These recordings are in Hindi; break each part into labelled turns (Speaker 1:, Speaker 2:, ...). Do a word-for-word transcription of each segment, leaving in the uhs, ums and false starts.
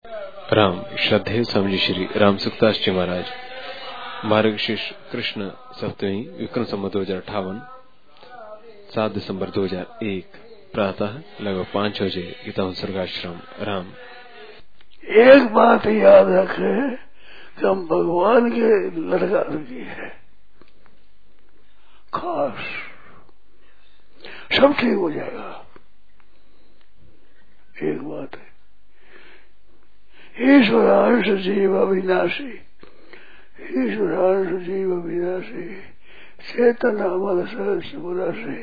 Speaker 1: राम श्रद्धेय स्वामी श्री राम सुखदास जी महाराज मार्गशीर्ष कृष्ण सप्तमी विक्रम संवत दो हजार अठावन सात दिसंबर दो हजार एक प्रातः लगभग पांच बजे गीता स्वर्गाश्रम राम।
Speaker 2: एक बात याद रखे कि हम भगवान के लड़का लड़की है, खास सब ठीक हो जाएगा। एक बात है, ईश्वरांश जीव अविनाशी, ईश्वरांश जीव अविनाशी, चेतन अमल सहस्र से।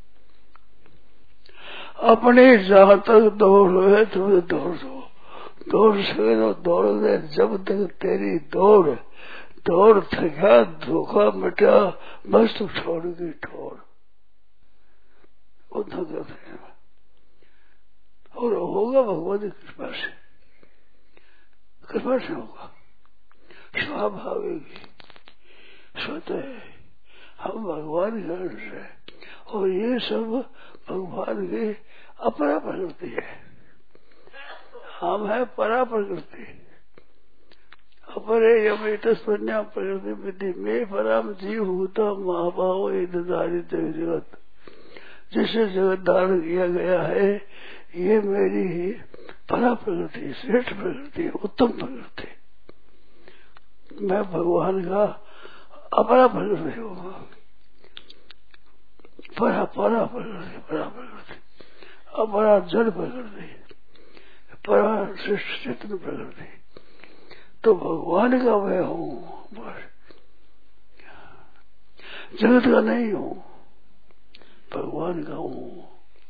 Speaker 2: अपने जहां तक दौड़ है तुम दौड़ दो, दौड़ सके तो दौड़ दे। जब तक तेरी दौड़ दौड़ थका धोखा मिटा बस तू छोड़ेगी ठोड़। उतना करते हैं और होगा भगवान की कृपा से, कृपा से होगा, स्वाभाविक स्वतः हम भगवान के अंश है और ये सब भगवान की अपरा प्रकृति है। हम है परा प्रकृति, अपरे यमेतस्पन्या प्रकृति विधि में पराम जीव भूता महाभाव धारित जगत। जिसे जगत धारण किया गया है ये मेरी ही परा प्रकृति, श्रेष्ठ प्रकृति, उत्तम प्रकृति। मैं भगवान का अपरा प्रकृति हूँ, परा परा प्रकृति, परा प्रकृति, अपरा जड़ प्रकृति, परा श्रेष्ठ चेतन प्रकृति। तो भगवान का मैं हूँ, बस जगत का नहीं हूँ, भगवान का हूँ।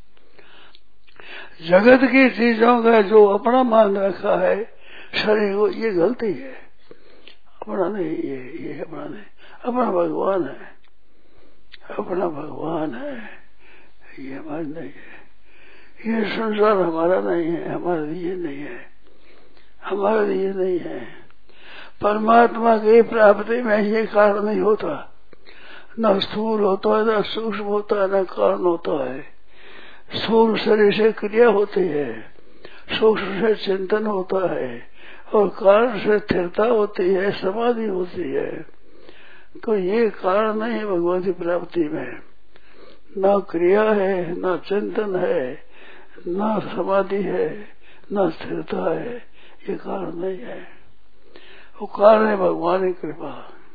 Speaker 2: जगत की चीजों का जो अपना मान रखा है शरीर को, ये गलती है। अपना नहीं, ये ये अपना नहीं, अपना भगवान है, अपना भगवान है, ये हमारा नहीं है। ये संसार हमारा नहीं है, हमारे लिए नहीं है, हमारे लिए नहीं है। परमात्मा की प्राप्ति में ये कारण नहीं होता, न स्थूल होता है, न सूक्ष्म होता है, न कारण होता है। स्थूल शरीर से क्रिया होती है, सूक्ष्म से चिंतन होता है और कारण से स्थिरता होती है, समाधि होती है। तो ये कारण नहीं है भगवान की प्राप्ति में, न क्रिया है, न चिंतन है, न समाधि है, न स्थिरता है, ये कारण नहीं है। वो कारण है भगवान की कृपा,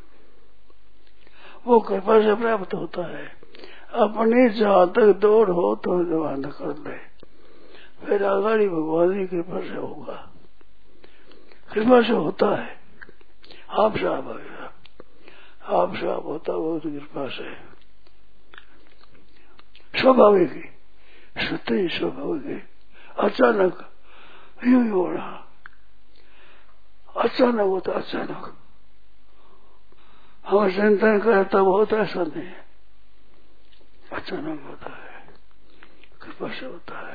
Speaker 2: वो कृपा से प्राप्त होता है। अपनी जहां तक दौड़ हो तो जवान कर ले, फिर आगाड़ी भगवान की कृपा से होगा, कृपा से होता है। आप साहब आप साहब होता वो तो कृपा से स्वाभाविक ही, सत्य ही स्वाभाविक है। अचानक यूं ही हो रहा, अचानक होता, अचानक हम चिंतन करता बहुत ऐसा नहीं है, अचानक होता है, कृपा से होता है,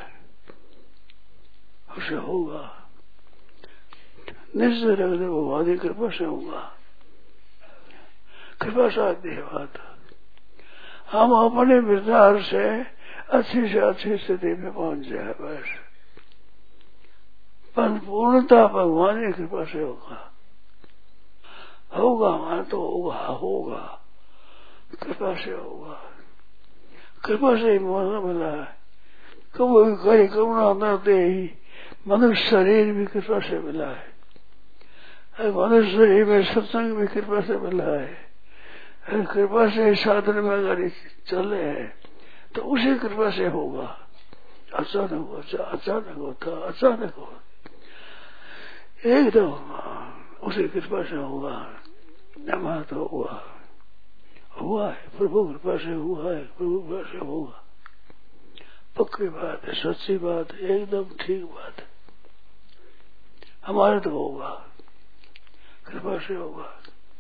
Speaker 2: उसे होगा निश्चय रख दे, भगवान की कृपा से होगा। कृपा साध्य है बात। हम अपने विचार से अच्छी से अच्छी स्थिति में पहुंच जाए बस, पर पूर्णता भगवान की कृपा से होगा। होगा हमारा तो होगा, होगा कृपा से होगा, कृपा से ही मौका मिला है। कभी कहीं करुणा न दे ही मनुष्य शरीर भी कृपा से मिला है, मनुष्य शरीर में सत्संग भी कृपा से मिला है। कृपा से साधन में अगर चले हैं तो उसी कृपा से होगा। अचानक होता, अचानक होता, अचानक होता, एकदम उसी कृपा से होगा। हमारा तो हुआ हुआ है, प्रभु कृपा से हुआ है, प्रभु कृपा से होगा। पक्की बात है, सच्ची बात है, एकदम ठीक बात है। हमारे तो होगा, कृपा से होगा।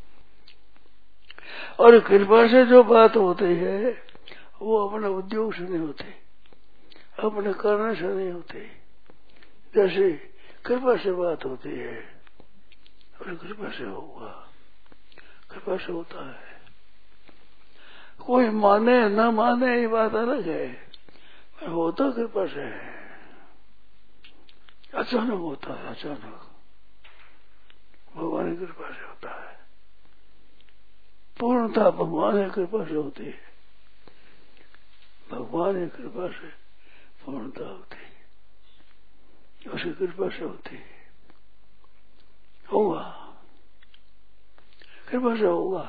Speaker 2: और कृपा से जो बात होती है वो अपने उद्योग से नहीं होती, अपने कारण से नहीं होती। जैसे कृपा से बात होती है और कृपा से होगा, कृपा से होता है। कोई माने न माने ये बात अलग है, पर होता कृपा से है। अचानक होता है, अचानक भगवान की कृपा से होता है। पूर्णता भगवान की कृपा से होती है, भगवान की कृपा से पूर्णता होती है, उसकी कृपा से होती है। होगा, कृपा से होगा।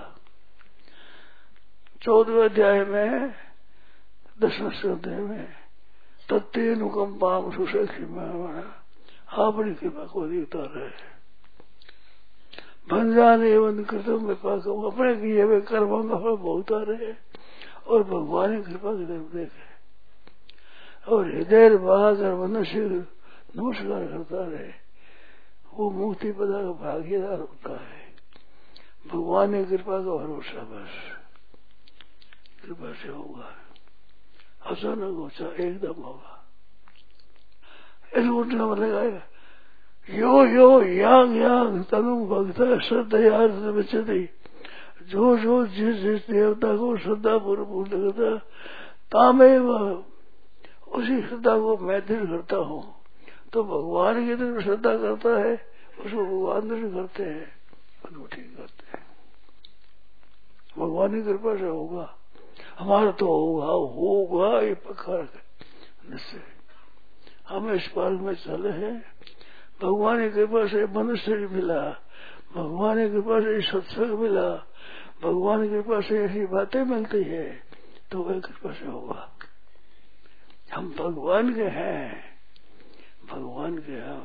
Speaker 2: चौदहवें अध्याय में दसवें अध्याय में तत्ते अनुकंपाम सुशेषी में अपनी कृपा को दिखता रहे। भंजान एवं कृतम में पाकम, अपने किए हुए कर्मों का फल भोगता रहे और भगवान की कृपा की तरफ देखे और हृदय बहाकर मनुष्य नमस्कार करता रहे, वो मुक्ति पदा का भागीदार होता है। भगवान की कृपा का भरोसा, बस कृपा से होगा। अचानक होगा, एकदम होगा। इस उठने में लगाएगा यो यो यांग यांग तनु भक्त श्रद्धा बचती, जो जो जिस जिस देवता को श्रद्धा पूर्व पूर्ण करता तामे उसी श्रद्धा को मैं दृढ़ करता हूँ। तो भगवान की तरफ श्रद्धा करता है, उसको भगवान दृढ़ करते हैं, ठीक करते हैं। भगवान की कृपा से होगा, हमारा तो होगा होगा ये पक्का निश्चय। हम इस पार्क में चले हैं, भगवान की कृपा से मनुष्य मिला, भगवान की कृपा से सत्संग मिला, भगवान की कृपा से ऐसी बातें मिलती है, तो वह कृपा से होगा। हम भगवान के हैं, भगवान के हैं,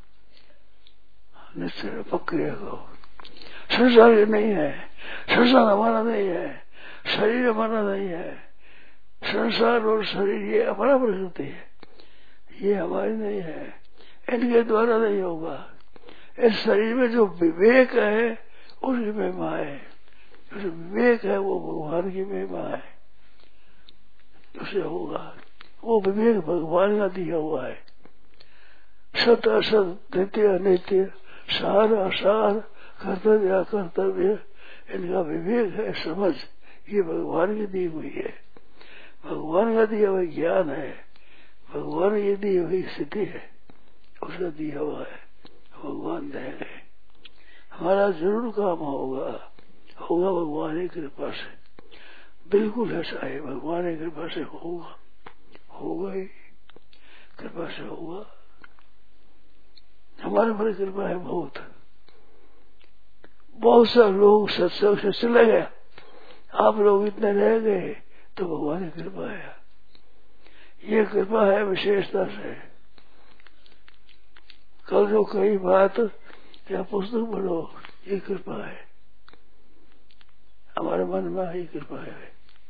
Speaker 2: निश्चय पक्के हो। संसार के नहीं है, संसार हमारा नहीं है, शरीर हमारा नहीं है। संसार और शरीर ये हमारा प्रकृति है, ये हमारी नहीं है, इनके द्वारा नहीं होगा। इस शरीर में जो विवेक है उसकी महिमा है, जो विवेक है वो भगवान की महिमा है, उसे होगा। वो विवेक भगवान का दिया हुआ है। सत असत, नित्य अनित्य, सार असार, कर्तव्य अकर्तव्य, इनका विवेक है, समझ, ये भगवान की दी हुई है। भगवान का दिया हुआ ज्ञान है, भगवान की दी हुई स्थिति है, उसका दिया हुआ है, भगवान देंगे। हमारा जरूर काम होगा, होगा भगवान की कृपा से, बिल्कुल ऐसा है। भगवान की कृपा से होगा, होगा ही, कृपा से होगा। हमारे पर कृपा है बहुत। बहुत से लोग सत्संग से चले गए, आप लोग इतने रह गए, तो भगवान की कृपा है। ये कृपा है विशेषता से। कल जो कई बात या पुस्तक पढ़ो, ये कृपा है, हमारे मन में ही कृपा है।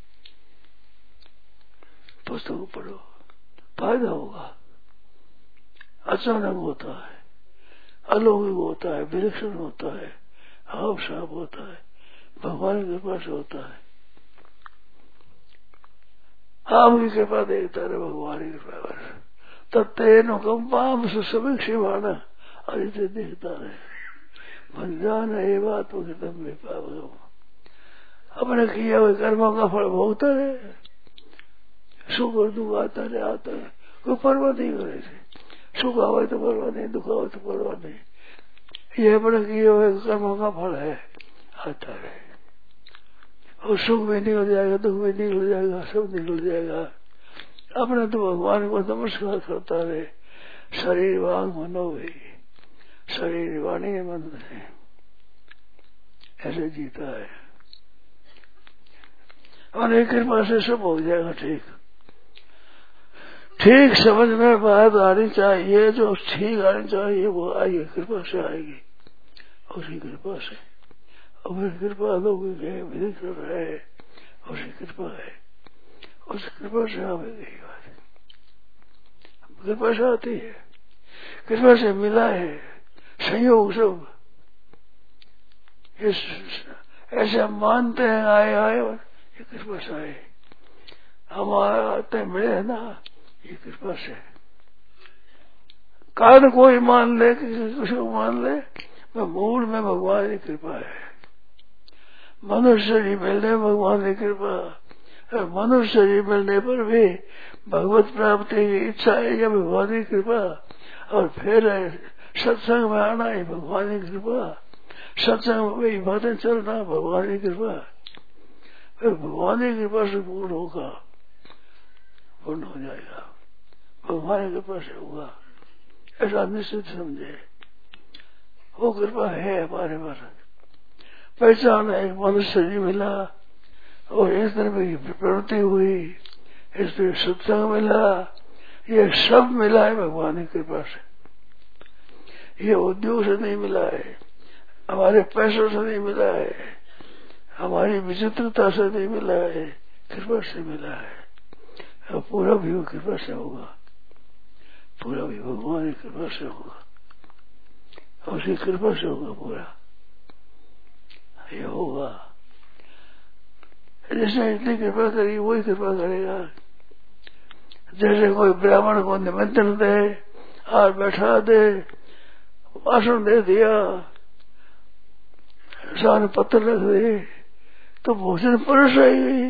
Speaker 2: पुस्तक पढ़ो, फायदा होगा। अचानक होता है, अलौकिक होता है, विलक्षण होता है, हाव साफ होता है, भगवान की कृपा से होता है। आपकी कृपा देखता रहे, भगवान की कृपा बस। तत्तेन कंपाम सुसमीक्षमाण, अरिते देखता रहे। भंजान एवं आत्मकृतम में पावगम, अपने किया हुए कर्मों का फल भोगता रहे। सुख और दुख आता रहे, आता रहे, कोई परवाह नहीं करे थे। सुख आवे तो परवाह नहीं, दुख आवे तो परवाह नहीं। ये अपने किए हुए कर्मों का फल है, आता रहे। और सुख भी निकल जाएगा, दुख भी निकल जाएगा, सब निकल जाएगा। अपने तो भगवान को नमस्कार करता रहे। शरीर वांग मनो भी, शरीर वाणी मन है, ऐसे जीता है। और एक कृपा से सब हो जाएगा ठीक। ठीक समझ में बात आनी चाहिए, जो ठीक आनी चाहिए वो आएगी, कृपा से आएगी, उसी कृपा से। और कृपा लोग विलक्षण है, उसी कृपा है, उस कृपा से आवेगी बात। कृपा से आती है, कृपा से मिला है संयोग सब। ऐसे मानते हैं आए आए, ये कृपा से आए। हमारा आते मिले ना, ये कृपा से। कारण कोई मान ले, किसी को मान ले, मैं मूल में भगवान की कृपा है। मनुष्य जी मिलने भगवान की कृपा, मनुष्य जी मिलने पर भी भगवत प्राप्ति की इच्छा है, या भगवान की कृपा। और फिर सत्संग में आना ही भगवान की कृपा, सत्संग में वही बातें चलना भगवान की कृपा, फिर भगवान की कृपा से पूर्ण होगा, पूर्ण हो जाएगा, भगवान की कृपा से होगा, ऐसा निश्चित समझे। वो कृपा है हमारे पास, पहचान है, मनुष्य जी मिला और इस तरह की प्रवृत्ति हुई, इस तरह सत्संग मिला, ये सब मिला है भगवान की कृपा से। ये उद्योग से नहीं मिला है, हमारे पैसों से नहीं मिला है, हमारी विचित्रता से नहीं मिला है, कृपा से मिला है। और पूरा भी कृपा से होगा, पूरा भी भगवान की कृपा से होगा, उसकी कृपा से होगा पूरा, ये होगा। जिसने इतनी कृपा करी वही कृपा करेगा। जैसे कोई ब्राह्मण को निमंत्रण दे और बैठा दे, भाषण दे दिया, सामने पत्थर रख दे, तो भोजन पुरुष आएगी,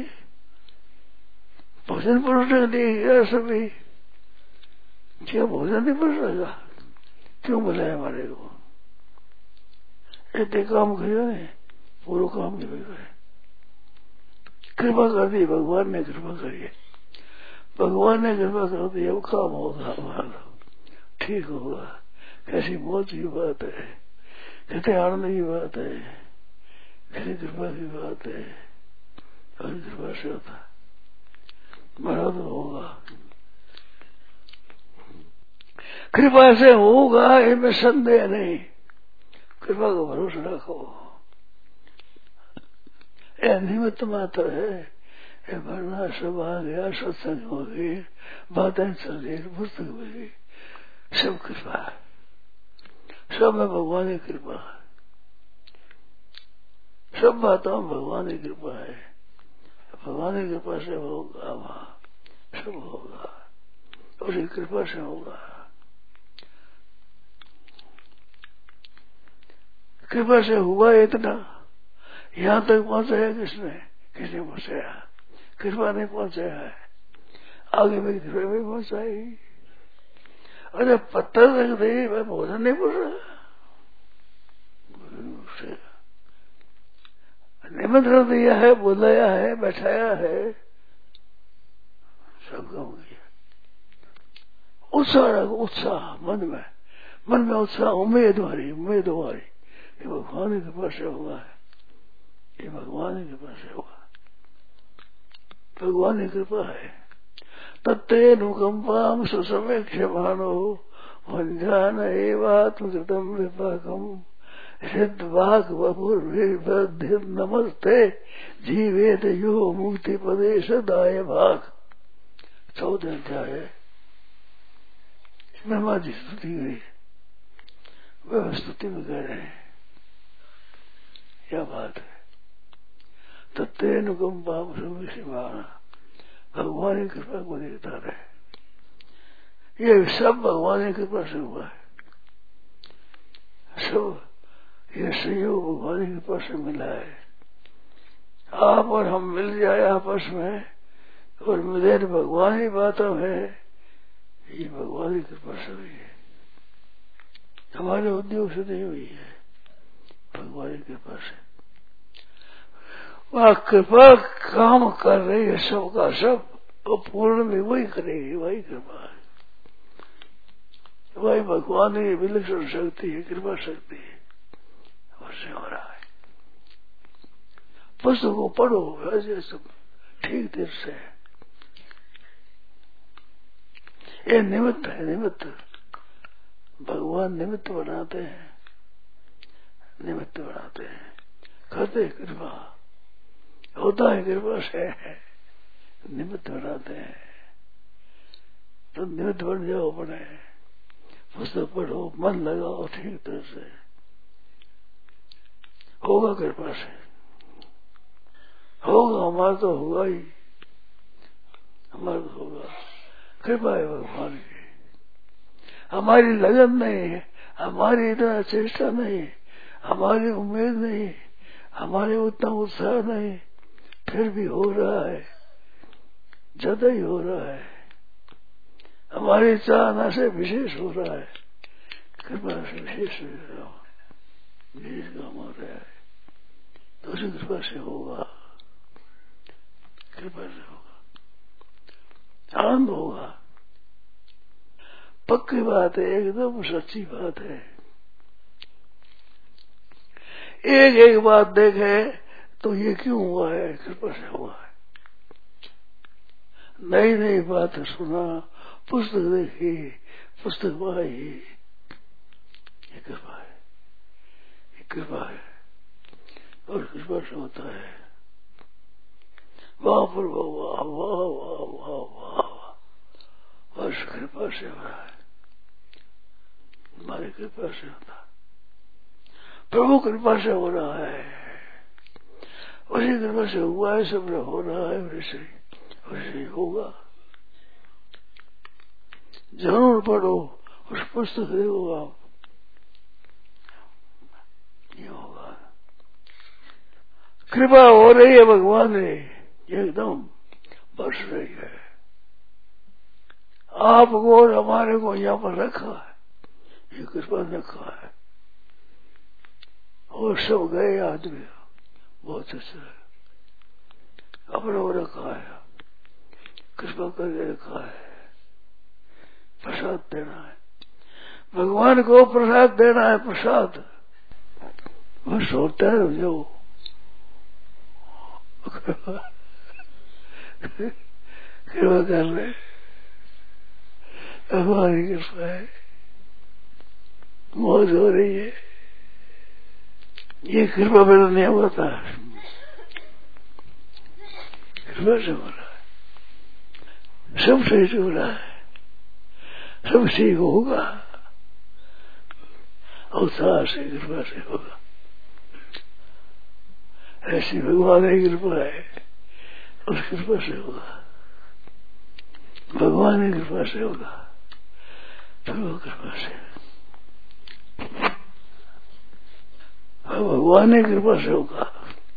Speaker 2: भोजन पुरुष ने दिया सभी, क्या भोजन नहीं पुरुष आएगा? क्यों बुलाया हमारे को? इतने काम किया नहीं, पूरा काम नहीं हुआ, कृपा कर दी भगवान ने, कृपा करिए, भगवान ने कृपा कर दी, अब काम होगा हमारा, ठीक होगा। कैसी मौज की बात है, कैसे आनंद की बात है, कैसी कृपा की बात है, और कृपा से होता मरा तो होगा, कृपा से होगा, इनमें संदेह नहीं, कृपा का भरोसा रखो। यह निमित्त मात्र है, ये वरना सब आ गया, सत्संग हो गई, बातें चल रही, पुस्तक मिली, सब कृपा है, सब में भगवान की कृपा है, सब बातों में भगवान की कृपा है, भगवान की कृपा से होगा, वहाँ सब होगा, उसकी कृपा से होगा। कृपा से हुआ इतना, यहाँ तक पहुंचाया किसने? किसने पहुंचाया? कृपा ने पहुंचाया है, आगे भी कृपा भी पहुंचाएगी। अरे पत्थर रख दे, मैं भोजन नहीं पूछ रहा, निमंत्रण दिया है, बुलाया है, बैठाया है, सब काम किया, उत्साह रखो, उत्साह मन में, मन में उत्साह, उम्मीद हमारी, उम्मीद हमारी, ये भगवान की कृपा से हुआ है, ये भगवान की कृपा से हुआ, भगवान की कृपा है। तत्तेनुकंपाम सुसमेक्षमानो वंजान एवात्मकृतम विपाकम सिद्धवाक वपुर्भिर्बद्धिर नमस्ते जीवेत यो मुक्ति पदे सदाय भाग। चौदह अध्याय ब्रह्मा जी स्तुति गई, वह स्तुति में कह रहे हैं, क्या बात है। तत्तेनुकंपाम सुसमेक्षमाना, भगवान की कृपा को देखता रहे, ये सब भगवान की कृपा से हुआ है, सब ये सहयोग भगवान की कृपा से मिला है। आप और हम मिल जाए आपस में और मिले भगवान की बातों में, ये भगवान की कृपा से हुई है, हमारे उद्योग से नहीं हुई है, भगवान की कृपा से। वह कृपा काम कर रही है सबका सब, और पूर्ण भी वही करेगी, वही कृपा है, वही भगवान की विलक्षण शक्ति है, कृपा शक्ति है, उससे हो रहा है। पुस्तक को पढ़ो ऐसे सब ठीक देर से, ये निमित्त है, निमित्त भगवान निमित्त बनाते हैं, निमित्त बनाते हैं, करते कृपा, होता है कृपा से, निमित्त बनाते हैं। तो निमित्त बन जाओ, बने पुस्तक पढ़ो, मन लगाओ ठीक तरह से, होगा कृपा से, होगा, हमारा तो होगा ही, हमारा तो होगा, कृपा है भगवान की, हमारी लगन नहीं है, हमारी इतना चेष्टा नहीं, हमारी उम्मीद नहीं, हमारे उतना उत्साह नहीं, फिर भी हो रहा है, ज्यादा ही हो रहा है, हमारी चाहना से विशेष हो रहा है। कृपा से विशेष विशेष काम हो रहा है तो उसी कृपा से होगा, कृपा से होगा, आनंद होगा। पक्की बात है, एकदम सच्ची बात है। एक एक बात देखे तो ये क्यों हुआ है, कृपा से हुआ है। नई नई बात सुना, पुस्तक देखी, पुस्तक पढ़ाई, ये कृपा है, ये कृपा है और कृपा से होता है। वाह पर वाह वाह वाह वाह वाह वाह, बस कृपा से हो रहा है, हमारी कृपा से होता है, प्रभु कृपा से हो रहा है, उसी कृपा से हुआ है, सब हो रहा है, वैसे वैसे ही होगा। जरूर पढ़ो, उस पुस्तक देखो आप, ये होगा। कृपा हो रही है भगवान ने, एकदम बरस रही है। आपको और हमारे को यहाँ पर रखा है, ये कृपा ने रखा है। और सब गए आदमी बहुत अच्छा है, अपने को रखा है, कृपा करके रखा है। प्रसाद देना है, भगवान को प्रसाद देना है, प्रसाद बस होता है जो कृपा कर रहे, भगवान की कृपा है, मौज हो रही है। ये कृपा मेरा नहीं होता, कृपा से हो रहा है, सब सही हो रहा है, सब सही होगा, अवतार से कृपा से होगा। ऐसी भगवान की कृपा है, उस कृपा से होगा, भगवान की कृपा से होगा, प्रभु कृपा से, भगवान की कृपा से होगा।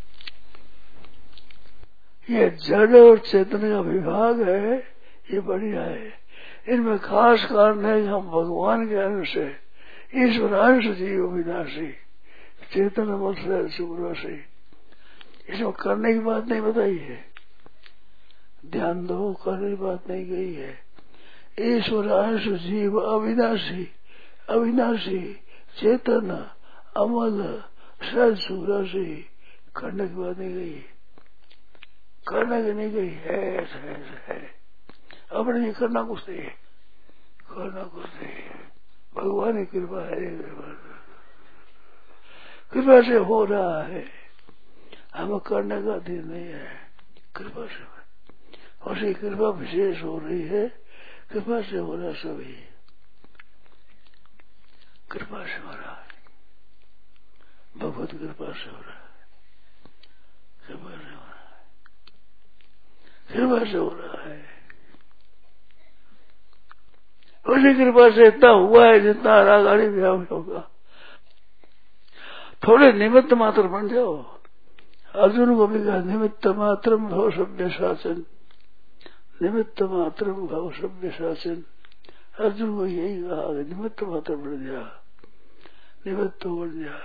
Speaker 2: ये जड़ और चेतन का विभाग है, ये बढ़िया है। इनमें खास कारण है कि हम भगवान के अंश से, ईश्वर अंश जीव विनाशी, चेतन मत से, इसमें करने की बात नहीं बताई है, ध्यान दो, करने की बात नहीं गई है। ईश्वर अंश जीव अविनाशी, अविनाशी चेतन अमल सहज सुराशि, करने की बात नहीं गई, करने की नहीं गई है, है, है। अपने ये करना कुछ नहीं है, करना कुछ नहीं है, भगवान की कृपा है, कृपा से हो रहा है, हमें करने का अधीन नहीं है, कृपा से। और ये कृपा विशेष हो रही है, कृपा से हो रहा सभी, कृपा से हो रहा है, भगवत कृपा से हो रहा है, कृपा से हो रहा है, कृपा से हो रहा है। उसी कृपा से इतना हुआ है जितना आगाड़ी भी होगा। थोड़े निमित्त मात्र बन जाओ, अर्जुन को भी कहा निमित्त मात्रम भव सभ्य शासन, निमित्त मात्रम भव सभ्य शासन, अर्जुन को यही कहा निमित्त मात्र बन जा, निमित्त बन जा।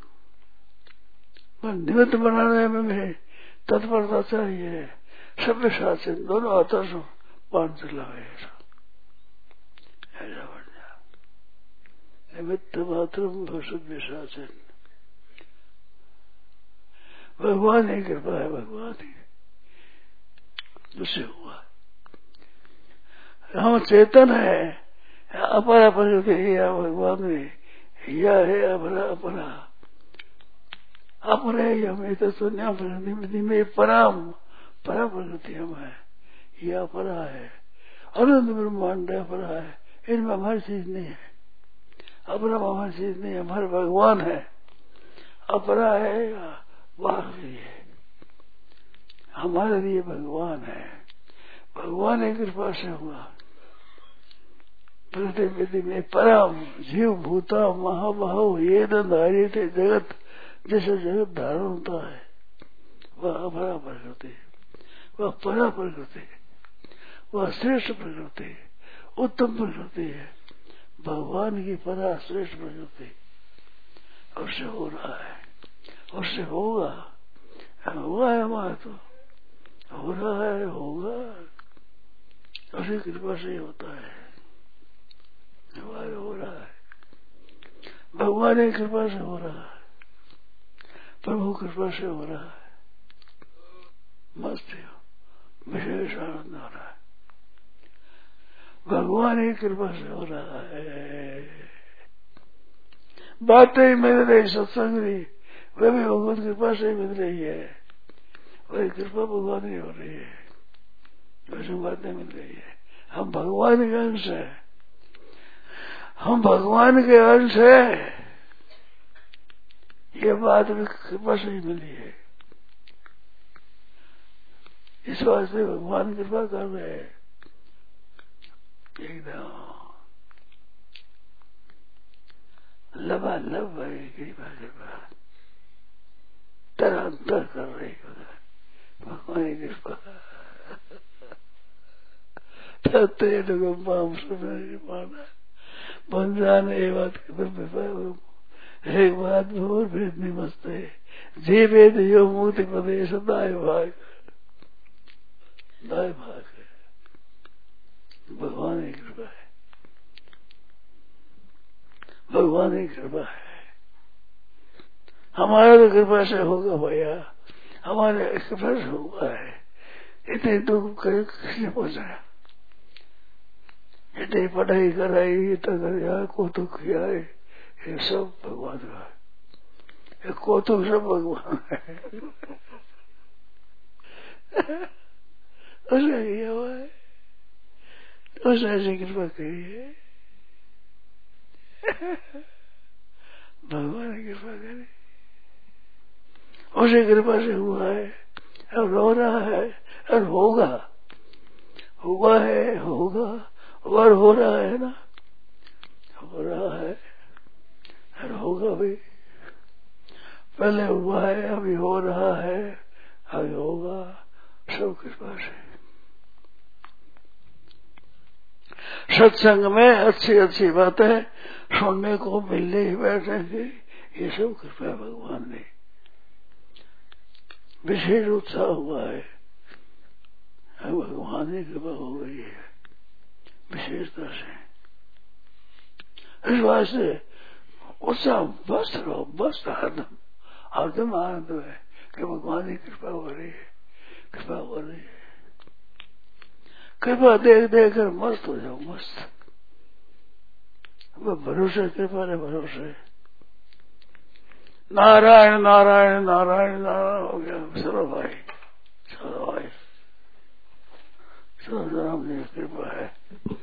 Speaker 2: निमित्त बनाने में तत्परता चाहिए, सभ्य शासन दोनों हाथों से पान चलावे, ऐसा बन जा, निमित्त मात्रम भव सभ्य शासन। भगवान की कृपा है, भगवान की उससे हुआ। हम चेतन है, अपरा प्रकृति या भगवान में यह है अपरा अपरा अपरे हमें तो सुनिया प्रकृति में पराम परा प्रकृति हम है, यह अपरा है, अनंत ब्रह्मांड अपरा है, इनमें हमारी चीज नहीं है, अपरा हमारी चीज नहीं है, हमारे भगवान है, अपरा है बाहर लिए, हमारे लिए भगवान है, भगवान की कृपा से हुआ। प्रकृति में परम जीव भूता महाबाहु ये धारी थे जगत, जैसे जगत धारण होता है, वह अपरा प्रकृति, वह परा प्रकृति, वह श्रेष्ठ प्रकृति, उत्तम प्रकृति है, भगवान की परा श्रेष्ठ प्रकृति उससे हो रहा है, उससे होगा, हुआ है हमारा तो हो रहा है, होगा, उसकी कृपा से ही होता है, हमारा हो रहा है, भगवान की कृपा से हो रहा है, प्रभु कृपा से हो रहा है, मस्त हो, विशेष आनंद हो रहा है, भगवान की कृपा से हो रहा है। बातें मिल रही सत्संग की, वे भी भगवत कृपा से मिल रही है, वही कृपा भगवान की हो रही है, वैसे बातें मिल रही है। हम भगवान के अंश है, हम भगवान के अंश है, ये बात भी कृपा से ही मिली है, इस वास्ते भगवान कृपा कर रहे हैं एकदम लबालब है, कृपा कृपा तरह तर कर रही भगवान की कृपा तत्ते पाम सुना बन जाने ये बात एक बात भूर भेद निमस्ते जे वेद यो मुक्ति प्रदेश दाय भाग दाय भाग है, भगवान की कृपा है, भगवान की कृपा है। हमारा तो कृपा से होगा भैया, हमारे कृपा से हुआ है, इतने दुख किसने पहुंचाया, इतनी पढ़ाई कराई, इतना कराया, कौतुक किया है, ये सब भगवान का है, ये कौतुक सब भगवान है उसने किया हुआ है, उसने ऐसी कृपा करी है भगवान की कृपा करी, उसी कृपा से हुआ है, अब रो रहा है और होगा, हुआ है, होगा और हो रहा है ना, हो रहा है और होगा भी, पहले हुआ है, अभी हो रहा है, अभी होगा, सब कृपा से। सत्संग में अच्छी अच्छी बातें सुनने को मिलने ही बैठेंगे, ये सब कृपा भगवान ने, विशेष उत्साह हुआ है, भगवान की कृपा हो गई है विशेषता से, इस वास्ते उत्साह बस रहो, बस हरदम हरदम आनंद है कि भगवान की कृपा हो रही है, कृपा हो रही है, कृपा देख देख कर मस्त हो जाओ, मस्त, भरोसे कृपा ने भरोसे, नारायण नारायण नारायण नारायण हो गया, चलो भाई, चलो भाई, चलो राम जी की कृपा है।